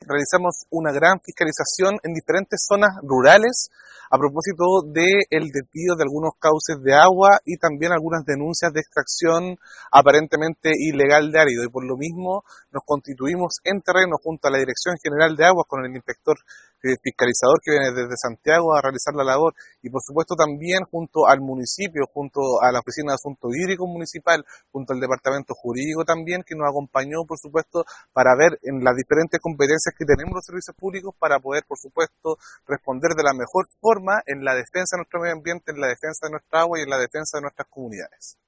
realizamos una gran fiscalización en diferentes zonas rurales a propósito del desvío de algunos cauces de agua y también algunas denuncias de extracción aparentemente ilegal de árido. Y por lo mismo nos constituimos en terreno junto a la Dirección General de Aguas con el inspector fiscalizador que viene desde Santiago a realizar la labor y por supuesto también junto al municipio, junto a la Oficina de Asuntos Hídricos Municipal, junto al Departamento Jurídico también que nos acompañó por supuesto para ver en las diferentes competencias que tenemos los servicios públicos para poder por supuesto responder de la mejor forma en la defensa de nuestro medio ambiente, en la defensa de nuestra agua y en la defensa de nuestras comunidades.